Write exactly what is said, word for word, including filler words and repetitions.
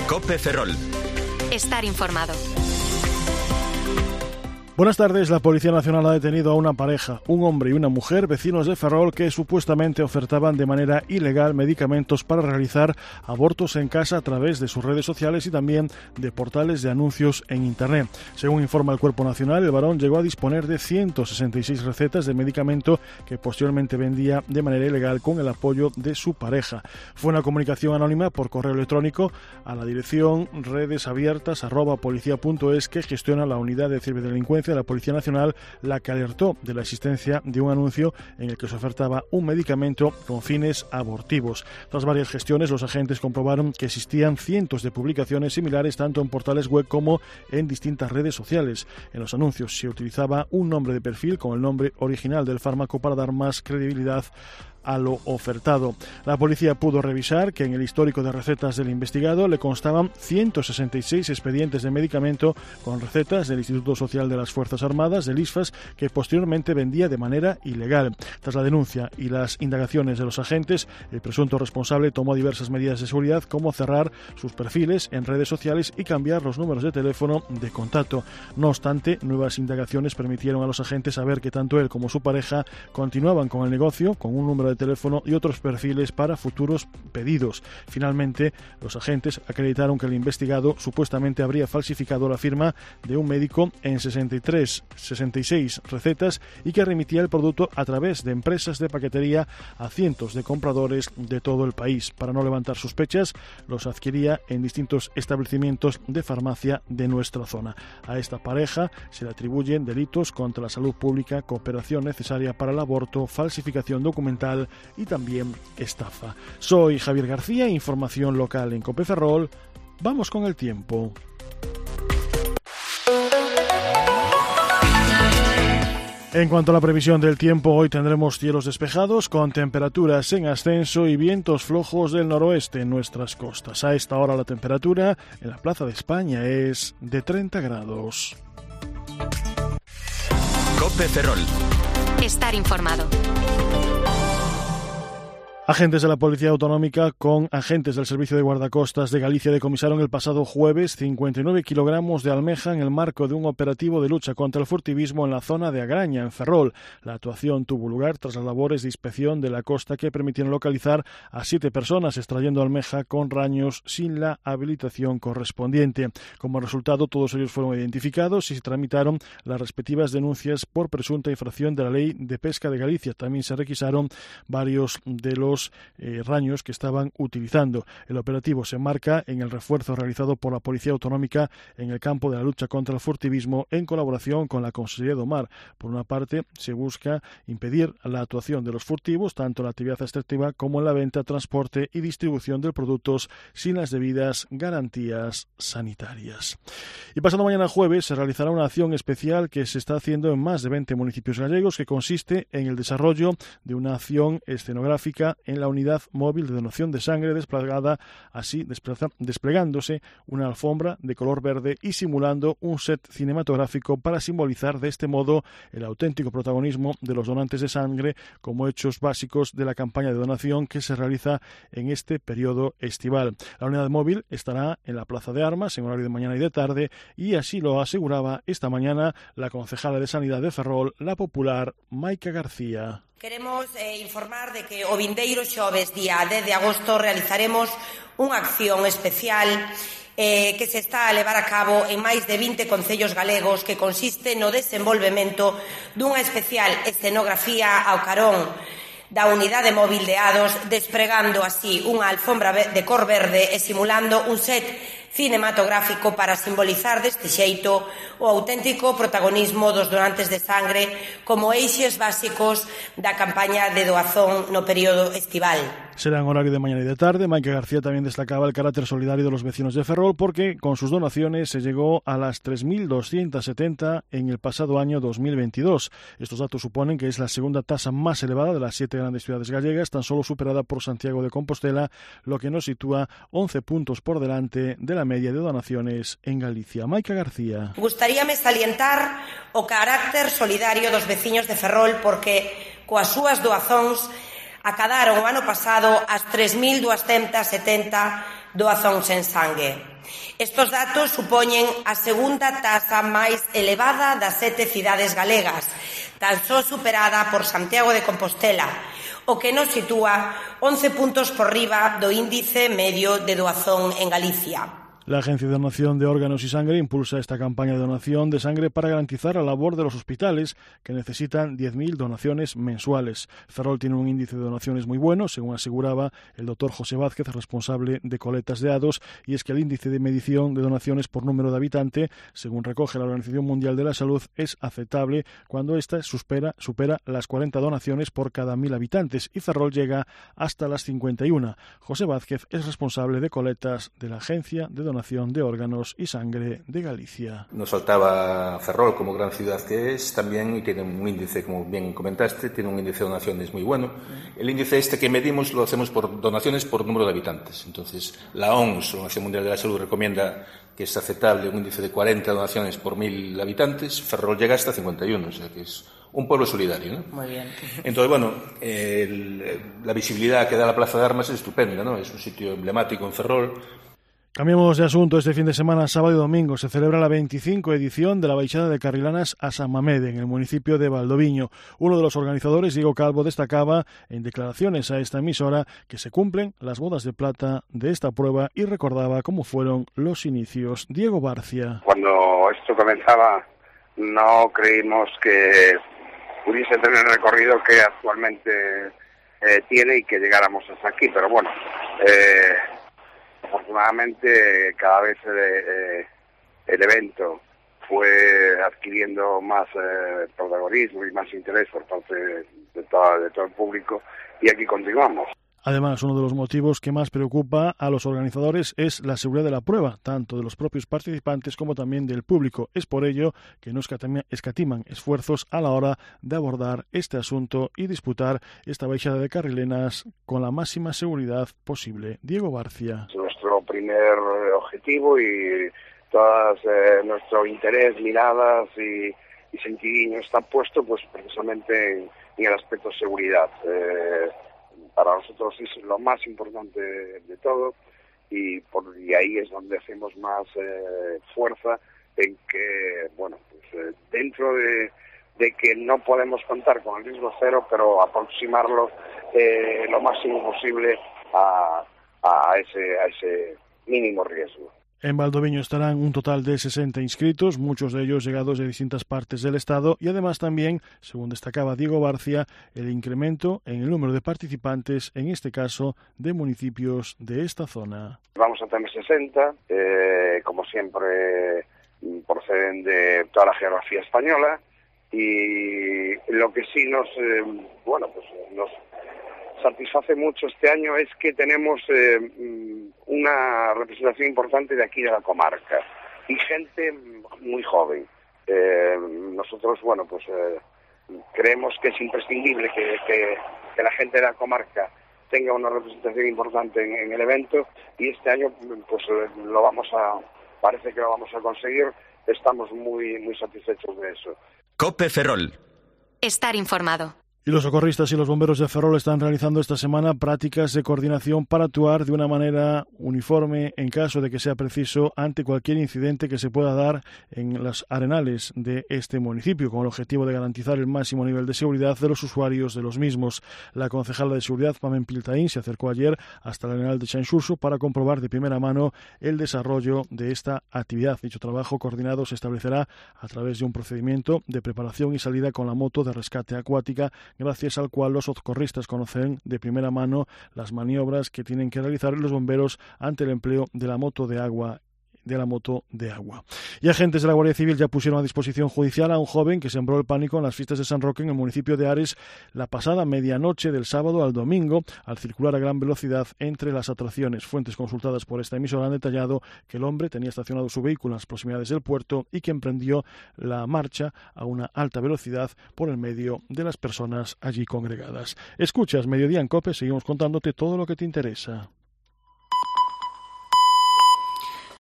COPE Ferrol. Estar informado. Buenas tardes. La Policía Nacional ha detenido a una pareja, un hombre y una mujer, vecinos de Ferrol, que supuestamente ofertaban de manera ilegal medicamentos para realizar abortos en casa a través de sus redes sociales y también de portales de anuncios en Internet. Según informa el Cuerpo Nacional, el varón llegó a disponer de ciento sesenta y seis recetas de medicamento que posteriormente vendía de manera ilegal con el apoyo de su pareja. Fue una comunicación anónima por correo electrónico a la dirección redesabiertas arroba policía punto es que gestiona la Unidad de Ciberdelincuencia de la Policía Nacional, la que alertó de la existencia de un anuncio en el que se ofertaba un medicamento con fines abortivos. Tras varias gestiones, los agentes comprobaron que existían cientos de publicaciones similares tanto en portales web como en distintas redes sociales. En los anuncios se utilizaba un nombre de perfil con el nombre original del fármaco para dar más credibilidad a lo ofertado. La policía pudo revisar que en el histórico de recetas del investigado le constaban ciento sesenta y seis expedientes de medicamento con recetas del Instituto Social de las Fuerzas Armadas, del I S F A S, que posteriormente vendía de manera ilegal. Tras la denuncia y las indagaciones de los agentes, el presunto responsable tomó diversas medidas de seguridad, como cerrar sus perfiles en redes sociales y cambiar los números de teléfono de contacto. No obstante, nuevas indagaciones permitieron a los agentes saber que tanto él como su pareja continuaban con el negocio, con un número de teléfono y otros perfiles para futuros pedidos. Finalmente, los agentes acreditaron que el investigado supuestamente habría falsificado la firma de un médico en sesenta y tres, sesenta y seis recetas y que remitía el producto a través de empresas de paquetería a cientos de compradores de todo el país. Para no levantar sospechas, los adquiría en distintos establecimientos de farmacia de nuestra zona. A esta pareja se le atribuyen delitos contra la salud pública, cooperación necesaria para el aborto, falsificación documental y también estafa. Soy Javier García, información local en COPE Ferrol. Vamos con el tiempo. En cuanto a la previsión del tiempo, hoy tendremos cielos despejados con temperaturas en ascenso y vientos flojos del noroeste en nuestras costas. A esta hora la temperatura en la Plaza de España es de treinta grados. COPE Ferrol. Estar informado. Agentes de la Policía Autonómica con agentes del Servicio de Guardacostas de Galicia decomisaron el pasado jueves cincuenta y nueve kilogramos de almeja en el marco de un operativo de lucha contra el furtivismo en la zona de Agraña, en Ferrol. La actuación tuvo lugar tras las labores de inspección de la costa que permitieron localizar a siete personas extrayendo almeja con raños sin la habilitación correspondiente. Como resultado, todos ellos fueron identificados y se tramitaron las respectivas denuncias por presunta infracción de la Ley de Pesca de Galicia. También se requisaron varios de los Eh, raños que estaban utilizando. El operativo se enmarca en el refuerzo realizado por la Policía Autonómica en el campo de la lucha contra el furtivismo en colaboración con la Consejería do Mar. Por una parte, se busca impedir la actuación de los furtivos tanto en la actividad extractiva como en la venta, transporte y distribución de productos sin las debidas garantías sanitarias. Y pasado mañana jueves se realizará una acción especial que se está haciendo en más de veinte municipios gallegos, que consiste en el desarrollo de una acción escenográfica en la unidad móvil de donación de sangre, desplegada así desplegándose una alfombra de color verde y simulando un set cinematográfico para simbolizar de este modo el auténtico protagonismo de los donantes de sangre como hechos básicos de la campaña de donación que se realiza en este periodo estival. La unidad móvil estará en la Plaza de Armas en horario de mañana y de tarde, y así lo aseguraba esta mañana la concejala de Sanidad de Ferrol, la popular Maica García. Queremos eh, informar de que o vindeiro xoves, día dez de agosto, realizaremos unha acción especial eh, que se está a levar a cabo en máis de vinte concellos galegos, que consiste no desenvolvemento dunha especial escenografía ao carón da unidade móvil de A D O S, despregando así unha alfombra de cor verde e simulando un set cinematográfico para simbolizar deste xeito o auténtico protagonismo dos donantes de sangre como eixes básicos da campaña de doazón no período estival. Será en horario de mañana y de tarde. Maica García también destacaba el carácter solidario de los vecinos de Ferrol, porque con sus donaciones se llegó a las tres mil doscientas setenta en el pasado año dos mil veintidós. Estos datos suponen que es la segunda tasa más elevada de las siete grandes ciudades gallegas, tan solo superada por Santiago de Compostela, lo que nos sitúa once puntos por delante de la media de donaciones en Galicia. Maica García. Gustaríame salientar o carácter solidario dos veciños de Ferrol, porque coas súas doazóns acadaron o ano pasado as tres mil doscientas setenta doazóns en sangue. Estos datos supoñen a segunda taxa máis elevada das sete cidades galegas, tan só superada por Santiago de Compostela, o que nos sitúa once puntos por riba do índice medio de doazón en Galicia. La Agencia de Donación de Órganos y Sangre impulsa esta campaña de donación de sangre para garantizar la labor de los hospitales, que necesitan diez mil donaciones mensuales. Ferrol tiene un índice de donaciones muy bueno, según aseguraba el doctor José Vázquez, responsable de coletas de Ados, y es que el índice de medición de donaciones por número de habitante, según recoge la Organización Mundial de la Salud, es aceptable cuando ésta supera, supera las cuarenta donaciones por cada mil habitantes, y Ferrol llega hasta las cincuenta y una. José Vázquez es responsable de coletas de la Agencia de Donación Donación de Órganos y Sangre de Galicia. Nos faltaba Ferrol como gran ciudad que es también, y tiene un índice, como bien comentaste, tiene un índice de donaciones muy bueno. El índice este que medimos lo hacemos por donaciones por número de habitantes. Entonces, la O M S, la Organización Mundial de la Salud, recomienda que es aceptable un índice de cuarenta donaciones por mil habitantes. Ferrol llega hasta cincuenta y uno, o sea que es un pueblo solidario, ¿no? Muy bien. Entonces, bueno, el, la visibilidad que da la Plaza de Armas es estupenda, ¿no? Es un sitio emblemático en Ferrol. Cambiemos de asunto. Este fin de semana, sábado y domingo, se celebra la veinticinco edición de la Baixada de Carrilanas a San Mamede, en el municipio de Valdoviño. Uno de los organizadores, Diego Calvo, destacaba en declaraciones a esta emisora que se cumplen las bodas de plata de esta prueba y recordaba cómo fueron los inicios. Diego Barcia. Cuando esto comenzaba, no creímos que pudiese tener el recorrido que actualmente eh, tiene y que llegáramos hasta aquí, pero bueno... Eh, Afortunadamente, cada vez eh, el evento fue adquiriendo más eh, protagonismo y más interés por parte de, de, toda, de todo el público, y aquí continuamos. Además, uno de los motivos que más preocupa a los organizadores es la seguridad de la prueba, tanto de los propios participantes como también del público. Es por ello que no escatiman esfuerzos a la hora de abordar este asunto y disputar esta baixada de Carrilenas con la máxima seguridad posible. Diego Barcia. Nuestro primer objetivo y todo eh, nuestro interés, miradas y, y sentido está puesto pues precisamente en, en el aspecto de seguridad. Eh, Para nosotros es lo más importante de, de todo y, por, y ahí es donde hacemos más eh, fuerza en que, bueno, pues eh, dentro de, de que no podemos contar con el riesgo cero, pero aproximarlo eh, lo máximo posible a, a, ese, a ese mínimo riesgo. En Valdoviño estarán un total de sesenta inscritos, muchos de ellos llegados de distintas partes del Estado, y además también, según destacaba Diego Barcia, el incremento en el número de participantes, en este caso de municipios de esta zona. Vamos a tener sesenta, eh, como siempre proceden de toda la geografía española, y lo que sí nos, eh, bueno, pues nos satisface mucho este año es que tenemos eh, una representación importante de aquí de la comarca y gente muy joven. Eh, nosotros, bueno, pues eh, creemos que es imprescindible que, que, que la gente de la comarca tenga una representación importante en, en el evento, y este año pues lo vamos a, parece que lo vamos a conseguir. Estamos muy, muy satisfechos de eso. COPE Ferrol. Estar informado. Y los socorristas y los bomberos de Ferrol están realizando esta semana prácticas de coordinación para actuar de una manera uniforme en caso de que sea preciso ante cualquier incidente que se pueda dar en los arenales de este municipio, con el objetivo de garantizar el máximo nivel de seguridad de los usuarios de los mismos. La concejala de Seguridad, Pamen Piltaín, se acercó ayer hasta el arenal de Chanxurxo para comprobar de primera mano el desarrollo de esta actividad. Dicho trabajo coordinado se establecerá a través de un procedimiento de preparación y salida con la moto de rescate acuática, gracias al cual los socorristas conocen de primera mano las maniobras que tienen que realizar los bomberos ante el empleo de la moto de agua de la moto de agua. Y agentes de la Guardia Civil ya pusieron a disposición judicial a un joven que sembró el pánico en las fiestas de San Roque en el municipio de Ares la pasada medianoche del sábado al domingo al circular a gran velocidad entre las atracciones. Fuentes consultadas por esta emisora han detallado que el hombre tenía estacionado su vehículo en las proximidades del puerto y que emprendió la marcha a una alta velocidad por el medio de las personas allí congregadas. Escuchas Mediodía en COPE, seguimos contándote todo lo que te interesa.